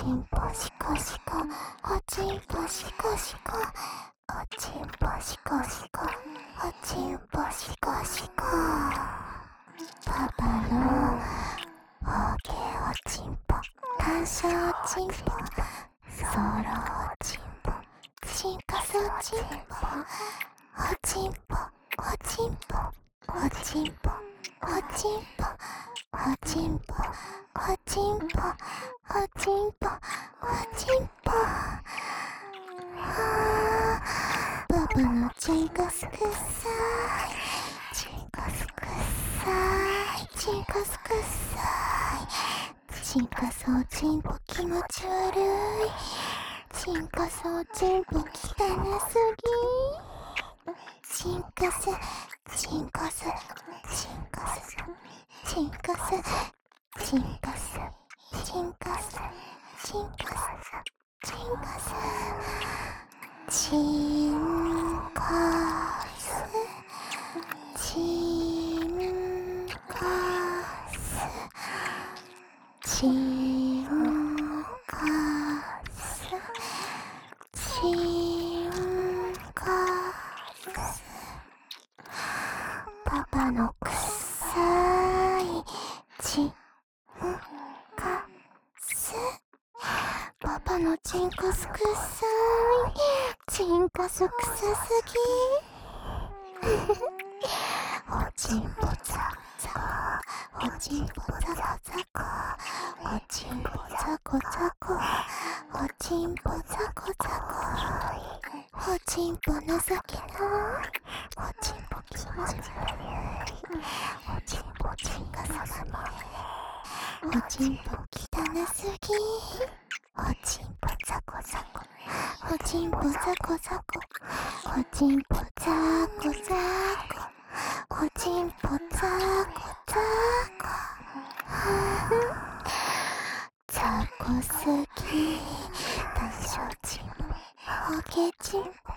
ちんぽしこしこ、おちんぽしこしこ、おちんぽしこしこ、おちんぽしこしこ。パパの大きいおちんぽ、感謝おちんぽ、ソロおちんぽ、チンカスおちんぽ、おちんぽ、おちんぽ、おちんぽ、おちんぽ、おちんぽ、おちんぽ、おちんぽ、おちんぽ。パパのチンカスくっさい、チンカスくっさい、チンカスくっさい、チンカスおちんぽ気持ち悪い、チンカスおちんぽ汚すぎ、チンカス、チンカス、チンカス、チンカス、チンカス、チンカス、チンカス、チンカス、チンカス、チンカス、チンカス、チンカス。パパのくっさいチンカス。パパのチンカスくっさい、チンカスくさすぎ。おちんぽザザコ、おちんぽザコザコ、おちんぽザコザコ、おちんぽザコザコ、おちんぽ情けない、おちんぽ気持ち悪い、おちんぽチンカスが見える、おちんぽ汚すぎ、おちんぽザコザコ、おちんぽザコザコ、おちんぽザコザコ、おちんぽザコザコ、ザコすぎ、大小ちんぽ、おけちんぽ、